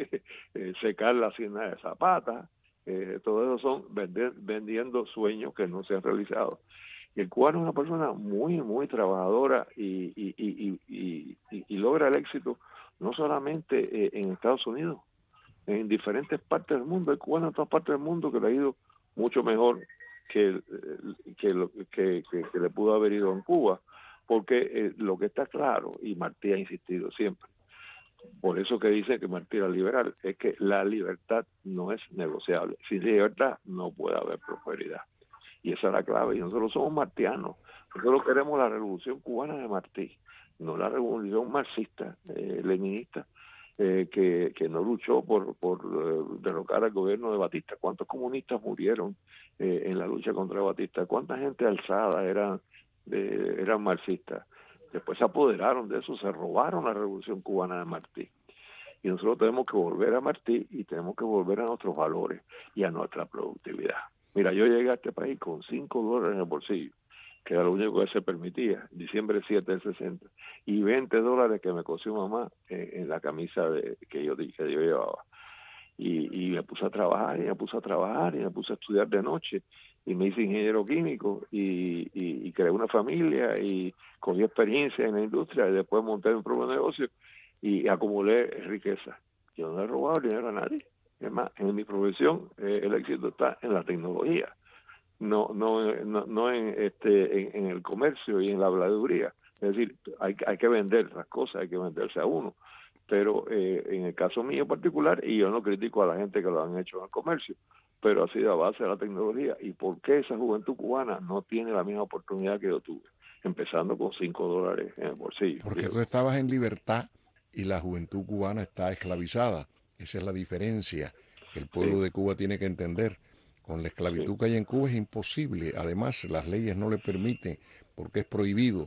secar la hacienda de Zapata, todo eso son vendiendo sueños que no se han realizado. Y el cubano es una persona muy, muy trabajadora y logra el éxito no solamente en Estados Unidos, en diferentes partes del mundo. Hay cubanos en todas partes del mundo que le ha ido mucho mejor que le pudo haber ido en Cuba, porque lo que está claro, y Martí ha insistido siempre, por eso que dice que Martí era liberal, es que la libertad no es negociable. Sin libertad no puede haber prosperidad. Y esa es la clave. Y nosotros somos martianos. Nosotros queremos la revolución cubana de Martí, no la revolución marxista, leninista, que no luchó por derrocar al gobierno de Batista. ¿Cuántos comunistas murieron en la lucha contra Batista? ¿Cuánta gente alzada eran marxistas? Después se apoderaron de eso, se robaron la revolución cubana de Martí. Y nosotros tenemos que volver a Martí y tenemos que volver a nuestros valores y a nuestra productividad. Mira, yo llegué a este país con $5 en el bolsillo, que era lo único que se permitía, diciembre 7 del 60, y $20 que me cosió mamá en la camisa que yo llevaba. Y me puse a trabajar, y me puse a estudiar de noche, y me hice ingeniero químico, y creé una familia, y cogí experiencia en la industria, y después monté un propio negocio, y acumulé riqueza. Yo no he robado dinero a nadie. Es más, en mi profesión el éxito está en la tecnología, no en el comercio y en la habladuría. Es decir, hay que vender las cosas, hay que venderse a uno. Pero en el caso mío particular, y yo no critico a la gente que lo han hecho en el comercio, pero ha sido a base de la tecnología. ¿Y por qué esa juventud cubana no tiene la misma oportunidad que yo tuve? Empezando con $5 en el bolsillo. Porque tú estabas en libertad y la juventud cubana está esclavizada. Esa es la diferencia que el pueblo de Cuba tiene que entender. Con la esclavitud que hay en Cuba es imposible. Además, las leyes no le permiten, porque es prohibido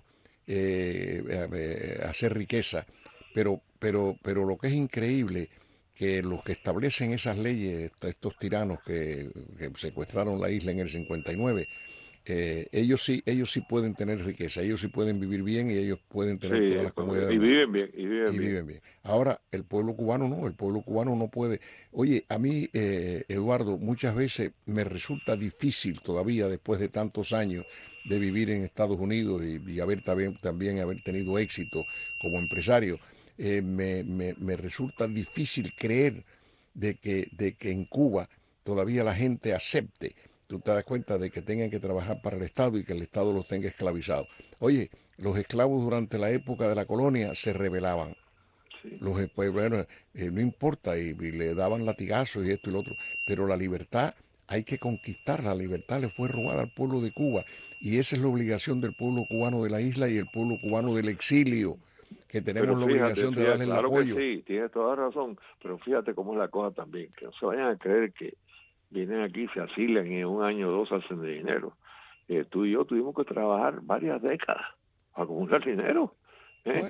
hacer riqueza. Pero lo que es increíble, que los que establecen esas leyes, estos tiranos que secuestraron la isla en el 59, ellos sí pueden tener riqueza, ellos sí pueden vivir bien, y ellos pueden tener todas las comodidades. Y viven bien. Ahora, el pueblo cubano no puede. Oye, a mí, Eduardo, muchas veces me resulta difícil todavía, después de tantos años de vivir en Estados Unidos y también haber tenido éxito como empresario, me resulta difícil creer de que en Cuba todavía la gente acepte. Tú te das cuenta de que tengan que trabajar para el Estado y que el Estado los tenga esclavizados. Oye, los esclavos durante la época de la colonia se rebelaban. sí. Pues, bueno, no importa, y le daban latigazos y esto y lo otro, pero la libertad hay que conquistarla. La libertad le fue robada al pueblo de Cuba, y esa es la obligación del pueblo cubano de la isla y el pueblo cubano del exilio, que tenemos Pero la fíjate, obligación de darle el claro que apoyo. sí, tienes toda razón, pero fíjate cómo es la cosa también, que no se vayan a creer que vienen aquí, se asilan y en un año o dos hacen de dinero. Tú y yo tuvimos que trabajar varias décadas para acumular dinero, ¿eh?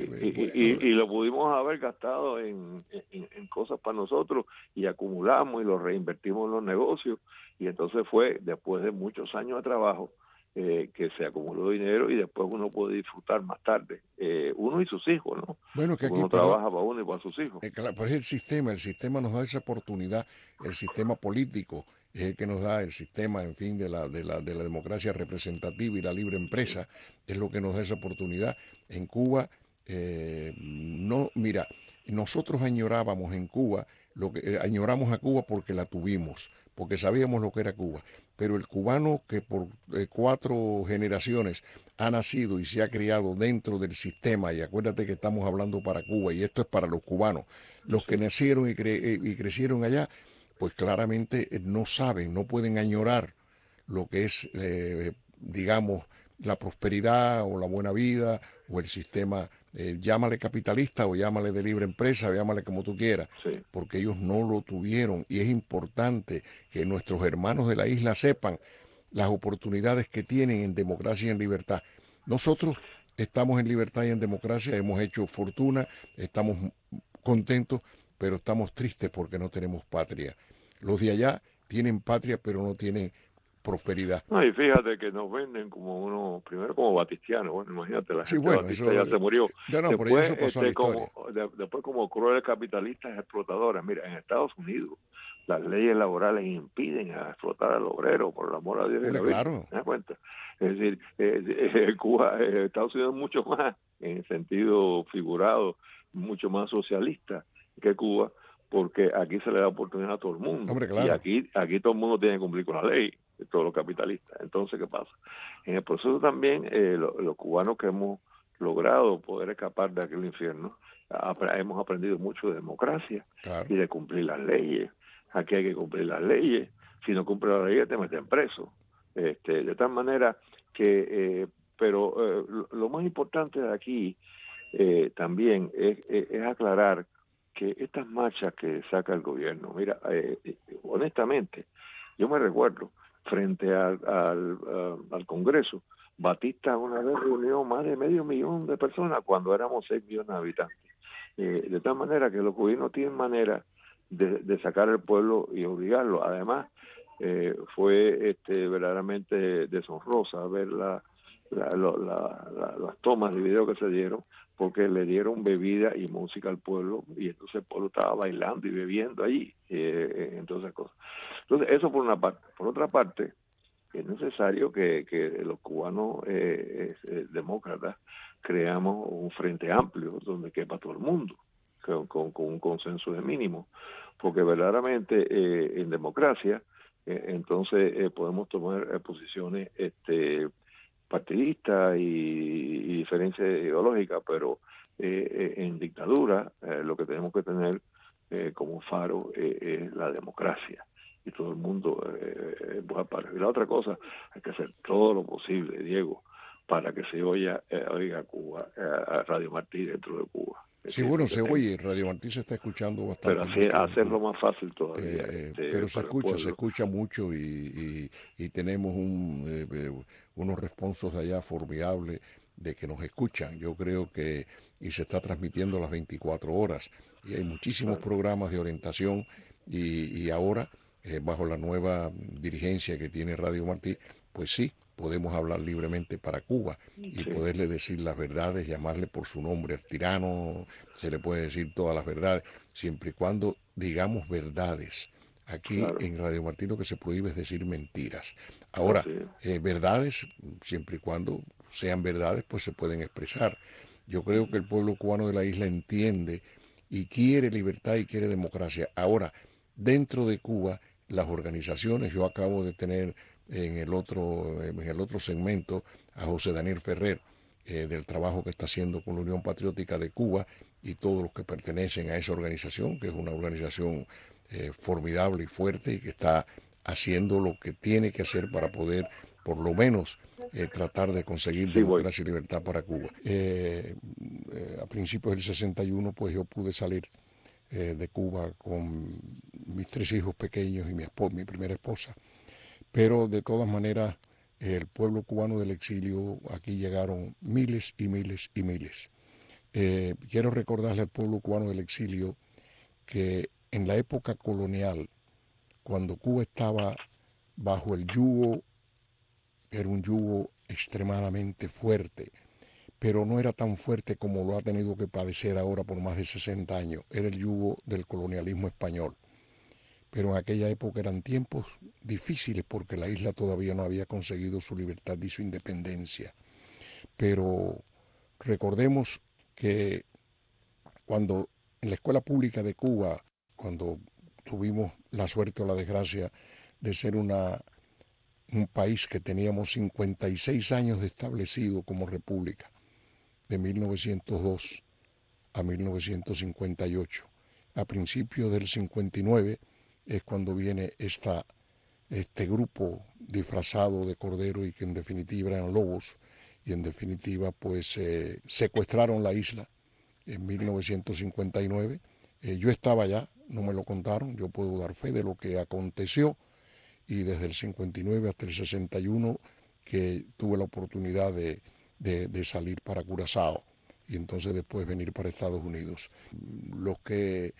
Y lo pudimos haber gastado en cosas para nosotros, y acumulamos y lo reinvertimos en los negocios, y entonces fue después de muchos años de trabajo que se acumuló dinero, y después uno puede disfrutar más tarde, uno y sus hijos, ¿no? Bueno, que Porque aquí, uno trabaja para uno y para sus hijos. claro, pero es el sistema nos da esa oportunidad, el sistema político es el que nos da, el sistema, en fin, de la democracia representativa y la libre empresa, es lo que nos da esa oportunidad. En Cuba, no, mira, nosotros añorábamos en Cuba, añoramos a Cuba porque la tuvimos, porque sabíamos lo que era Cuba, pero el cubano que por 4 generaciones ha nacido y se ha criado dentro del sistema, y acuérdate que estamos hablando para Cuba, y esto es para los cubanos, los que nacieron y crecieron allá, pues claramente no saben, no pueden añorar lo que es, digamos, la prosperidad o la buena vida o el sistema, llámale capitalista o llámale de libre empresa, o llámale como tú quieras, Sí. porque ellos no lo tuvieron, y es importante que nuestros hermanos de la isla sepan las oportunidades que tienen en democracia y en libertad. Nosotros estamos en libertad y en democracia, hemos hecho fortuna, estamos contentos, pero estamos tristes porque no tenemos patria. Los de allá tienen patria, pero no tienen prosperidad. No, y fíjate que nos venden como uno, primero como batistiano, bueno, imagínate, la Sí, gente bueno, batista eso- ya se murió. No, por eso pasó a la historia. Después como crueles capitalistas explotadoras. Mira, en Estados Unidos las leyes laborales impiden a explotar al obrero, por el amor a Dios y Hombre, la Virgen, claro. ¿te das cuenta? Es decir, Cuba, Estados Unidos es mucho más, en sentido figurado, mucho más socialista que Cuba, porque aquí se le da oportunidad a todo el mundo. Hombre, claro. Y aquí todo el mundo tiene que cumplir con la ley, todos los capitalistas. Entonces, ¿qué pasa? En el proceso también, los cubanos que hemos logrado poder escapar de aquel infierno, hemos aprendido mucho de democracia, Claro. y de cumplir las leyes. Aquí hay que cumplir las leyes. Si no cumple la ley, te meten preso. De tal manera que, pero lo más importante de aquí también es aclarar que estas marchas que saca el gobierno, mira, honestamente, yo me recuerdo, frente al Congreso, Batista una vez reunió más de 500,000 de personas cuando éramos 6 millones de habitantes. De tal manera que los gobiernos tienen manera de sacar al pueblo y obligarlo. Además, fue verdaderamente deshonrosa ver las tomas de video que se dieron, porque le dieron bebida y música al pueblo, y entonces el pueblo estaba bailando y bebiendo allí, entonces cosas. Entonces, eso por una parte. Por otra parte, es necesario que los cubanos demócratas creamos un frente amplio donde quepa todo el mundo, con un consenso de mínimo, porque verdaderamente en democracia entonces podemos tomar posiciones partidistas y diferencias ideológicas, pero en dictadura lo que tenemos que tener como faro es la democracia, y todo el mundo y la otra cosa, hay que hacer todo lo posible, Diego, para que se oiga Cuba, a Radio Martí dentro de Cuba. Sí, bueno, se oye, Radio Martí se está escuchando bastante. Pero hacerlo más fácil todavía. Pero se escucha mucho, y tenemos unos responsos de allá formidables de que nos escuchan. Yo creo que, y se está transmitiendo las 24 horas, y hay muchísimos programas de orientación, y ahora, bajo la nueva dirigencia que tiene Radio Martí, pues sí, podemos hablar libremente para Cuba y poderle decir las verdades, llamarle por su nombre al tirano, se le puede decir todas las verdades, siempre y cuando digamos verdades. Aquí en Radio Martí lo que se prohíbe es decir mentiras. Ahora, verdades, siempre y cuando sean verdades, pues se pueden expresar. Yo creo que el pueblo cubano de la isla entiende y quiere libertad y quiere democracia. Ahora, dentro de Cuba, las organizaciones, yo acabo de tener en el otro segmento a José Daniel Ferrer, del trabajo que está haciendo con la Unión Patriótica de Cuba y todos los que pertenecen a esa organización, que es una organización formidable y fuerte y que está haciendo lo que tiene que hacer para poder, por lo menos, tratar de conseguir democracia y libertad para Cuba. A principios del 61, pues yo pude salir de Cuba con mis 3 hijos pequeños y mi primera esposa, pero de todas maneras el pueblo cubano del exilio, aquí llegaron miles y miles y miles. Quiero recordarle al pueblo cubano del exilio que en la época colonial, cuando Cuba estaba bajo el yugo, era un yugo extremadamente fuerte, pero no era tan fuerte como lo ha tenido que padecer ahora por más de 60 años. Era el yugo del colonialismo español. Pero en aquella época eran tiempos difíciles porque la isla todavía no había conseguido su libertad y su independencia. Pero recordemos que cuando en la escuela pública de Cuba, cuando tuvimos la suerte o la desgracia de ser un país que teníamos 56 años de establecido como república, de 1902 a 1958. A principios del 59 es cuando viene este grupo disfrazado de cordero y que en definitiva eran lobos y en definitiva pues secuestraron la isla en 1959. Yo estaba allá, no me lo contaron, yo puedo dar fe de lo que aconteció y desde el 59 hasta el 61 que tuve la oportunidad de salir para Curazao y entonces después venir para Estados Unidos. Los que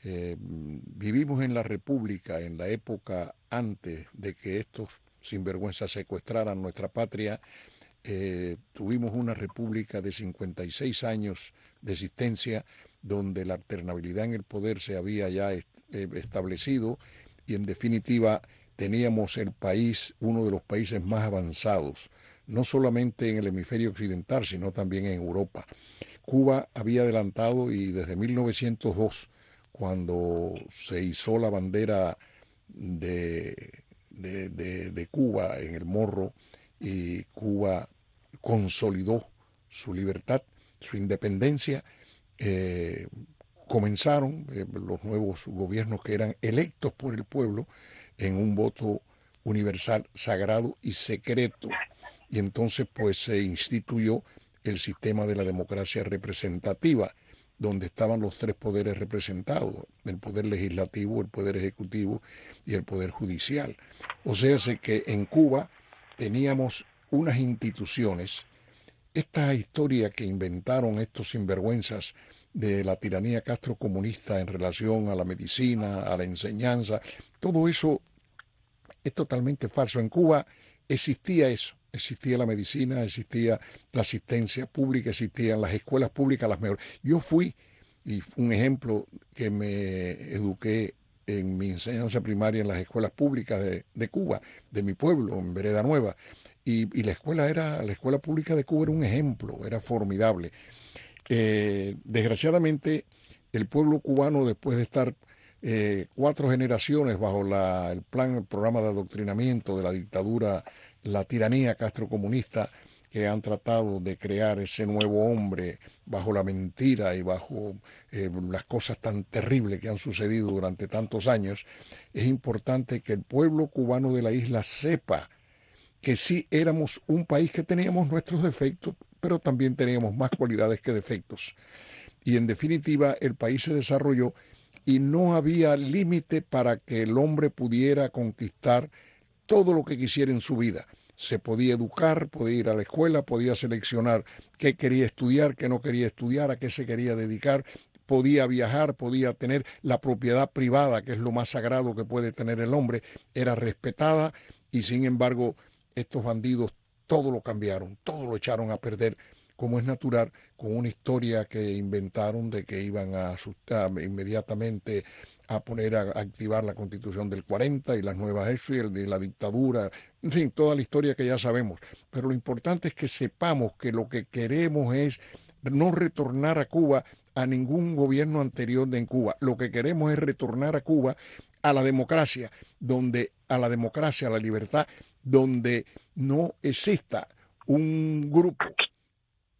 vivimos en la República en la época antes de que estos sinvergüenzas secuestraran nuestra patria, tuvimos una república de 56 años de existencia donde la alternabilidad en el poder se había ya establecido y en definitiva teníamos el país, uno de los países más avanzados, no solamente en el hemisferio occidental, sino también en Europa. Cuba había adelantado y desde 1902, cuando se izó la bandera de Cuba en el morro y Cuba consolidó su libertad, su independencia, comenzaron los nuevos gobiernos que eran electos por el pueblo en un voto universal, sagrado y secreto. Y entonces pues se instituyó el sistema de la democracia representativa, donde estaban los 3 poderes representados, el poder legislativo, el poder ejecutivo y el poder judicial. O sea, que en Cuba teníamos unas instituciones, esta historia que inventaron estos sinvergüenzas de la tiranía castrocomunista en relación a la medicina, a la enseñanza, todo eso es totalmente falso. En Cuba existía eso. Existía la medicina, existía la asistencia pública, existían las escuelas públicas las mejores. Yo fui, y un ejemplo que me eduqué en mi enseñanza primaria en las escuelas públicas de Cuba, de mi pueblo, en Vereda Nueva, y la escuela pública de Cuba era un ejemplo, era formidable. Desgraciadamente, el pueblo cubano, después de estar 4 generaciones bajo el programa de adoctrinamiento de la dictadura, la tiranía castrocomunista, que han tratado de crear ese nuevo hombre bajo la mentira y bajo las cosas tan terribles que han sucedido durante tantos años, es importante que el pueblo cubano de la isla sepa que sí éramos un país que teníamos nuestros defectos, pero también teníamos más cualidades que defectos. Y en definitiva, el país se desarrolló y no había límite para que el hombre pudiera conquistar todo lo que quisiera en su vida. Se podía educar, podía ir a la escuela, podía seleccionar qué quería estudiar, qué no quería estudiar, a qué se quería dedicar, podía viajar, podía tener la propiedad privada, que es lo más sagrado que puede tener el hombre, era respetada y sin embargo estos bandidos todo lo cambiaron, todo lo echaron a perder, como es natural, con una historia que inventaron de que iban a asustar inmediatamente a poner a activar la Constitución del 40 y las nuevas eso y el de la dictadura, en fin, toda la historia que ya sabemos. Pero lo importante es que sepamos que lo que queremos es no retornar a Cuba a ningún gobierno anterior en Cuba. Lo que queremos es retornar a Cuba a la democracia, a la libertad, donde no exista un grupo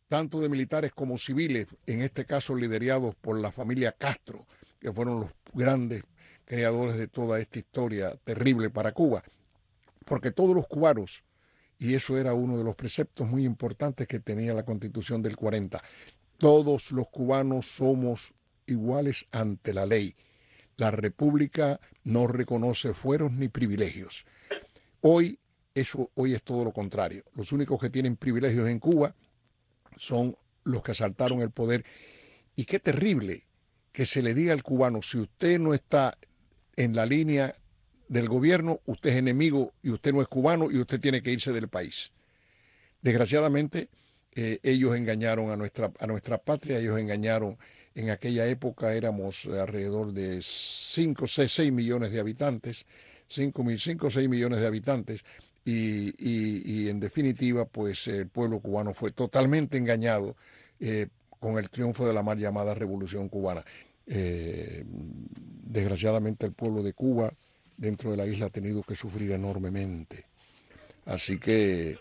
tanto de militares como civiles, en este caso liderados por la familia Castro, que fueron los grandes creadores de toda esta historia terrible para Cuba, porque todos los cubanos, y eso era uno de los preceptos muy importantes que tenía la Constitución del 40, todos los cubanos somos iguales ante la ley. La República no reconoce fueros ni privilegios. Hoy es todo lo contrario. Los únicos que tienen privilegios en Cuba son los que asaltaron el poder. Y qué terrible que se le diga al cubano, si usted no está en la línea del gobierno, usted es enemigo y usted no es cubano y usted tiene que irse del país. Desgraciadamente, ellos engañaron a nuestra patria, ellos engañaron. En aquella época éramos alrededor de 5 o 6 millones de habitantes, 5 o 6 millones de habitantes, y en definitiva, pues el pueblo cubano fue totalmente engañado con el triunfo de la mal llamada Revolución Cubana. Desgraciadamente el pueblo de Cuba dentro de la isla ha tenido que sufrir enormemente. Así que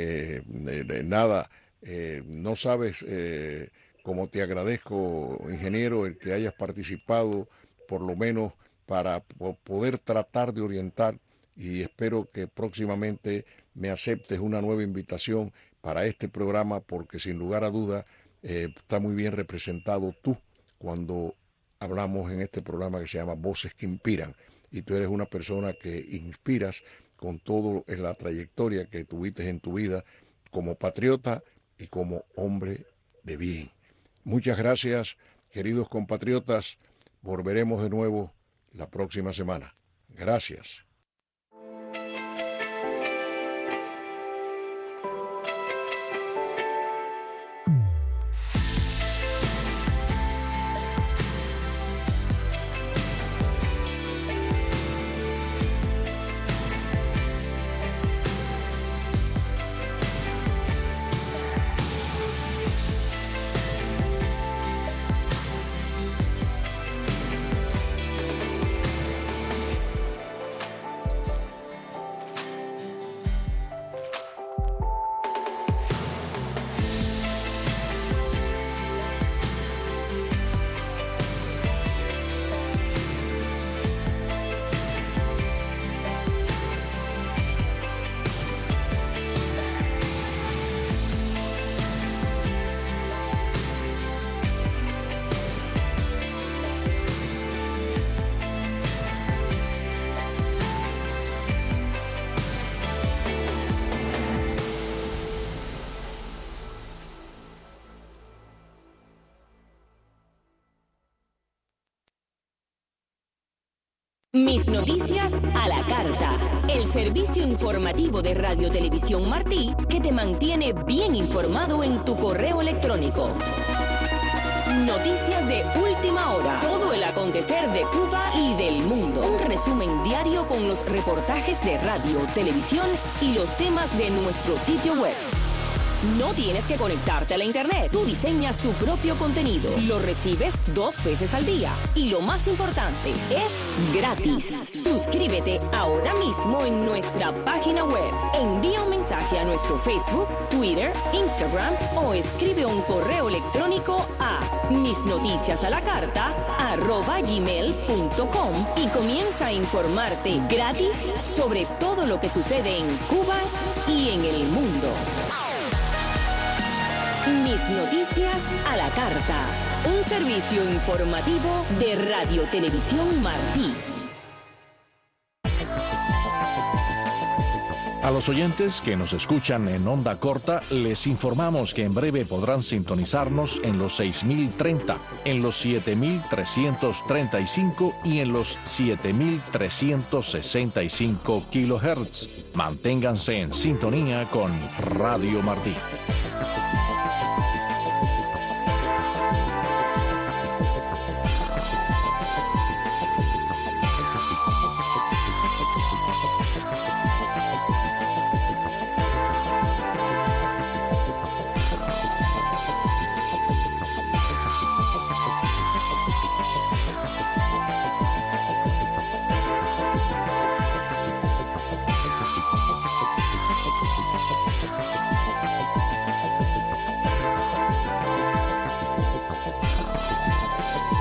no sabes cómo te agradezco, ingeniero, el que hayas participado, por lo menos para poder tratar de orientar, y espero que próximamente me aceptes una nueva invitación para este programa, porque sin lugar a duda está muy bien representado tú cuando hablamos en este programa que se llama Voces que Inspiran, y tú eres una persona que inspiras con toda la trayectoria que tuviste en tu vida como patriota y como hombre de bien. Muchas gracias, queridos compatriotas. Volveremos de nuevo la próxima semana. Gracias. Mis noticias a la carta. El servicio informativo de Radio Televisión Martí que te mantiene bien informado en tu correo electrónico. Noticias de última hora. Todo el acontecer de Cuba y del mundo. Un resumen diario con los reportajes de radio, televisión y los temas de nuestro sitio web. No tienes que conectarte a la internet. Tú diseñas tu propio contenido. Lo recibes 2 veces al día. Y lo más importante, es gratis. Suscríbete ahora mismo en nuestra página web. Envía un mensaje a nuestro Facebook, Twitter, Instagram o escribe un correo electrónico a misnoticiasalacarta@gmail.com y comienza a informarte gratis sobre todo lo que sucede en Cuba y en el mundo. Mis noticias a la carta. Un servicio informativo de Radio Televisión Martí. A los oyentes que nos escuchan en onda corta, les informamos que en breve podrán sintonizarnos en los 6030, en los 7335 y en los 7365 kHz. Manténganse en sintonía con Radio Martí.